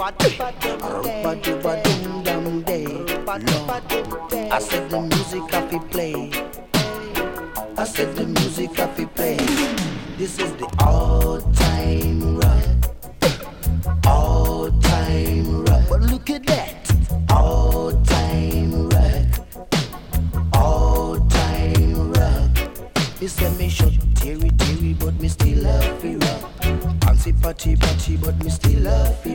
Dum day. I said the music I fi play. I said the music I fi play. This is the all-time rock. All-time rock. But look at that. All-time rock. All-time rock. He said me shut teary, but me still love fi rock. Fancy patty, but me still love fi